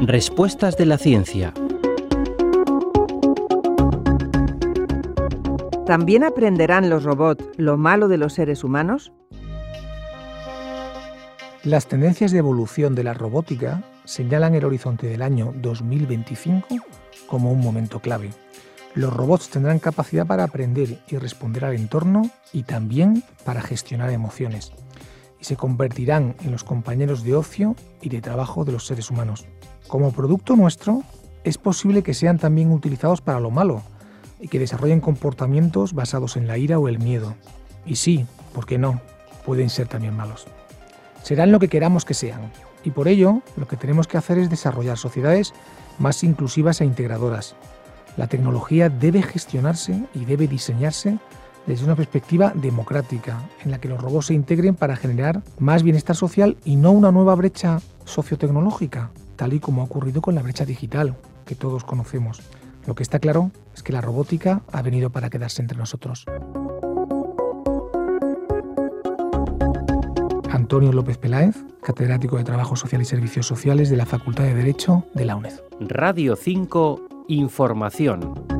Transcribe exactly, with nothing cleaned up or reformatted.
Respuestas de la ciencia. ¿También aprenderán los robots lo malo de los seres humanos? Las tendencias de evolución de la robótica señalan el horizonte del año dos mil veinticinco como un momento clave. Los robots tendrán capacidad para aprender y responder al entorno y también para gestionar emociones, y se convertirán en los compañeros de ocio y de trabajo de los seres humanos. Como producto nuestro, es posible que sean también utilizados para lo malo y que desarrollen comportamientos basados en la ira o el miedo. Y sí, ¿por qué no? Pueden ser también malos. Serán lo que queramos que sean, y por ello lo que tenemos que hacer es desarrollar sociedades más inclusivas e integradoras. La tecnología debe gestionarse y debe diseñarse desde una perspectiva democrática, en la que los robots se integren para generar más bienestar social y no una nueva brecha sociotecnológica, tal y como ha ocurrido con la brecha digital, que todos conocemos. Lo que está claro es que la robótica ha venido para quedarse entre nosotros. Antonio López Peláez, catedrático de Trabajo Social y Servicios Sociales de la Facultad de Derecho de la UNED. Radio cinco, Información.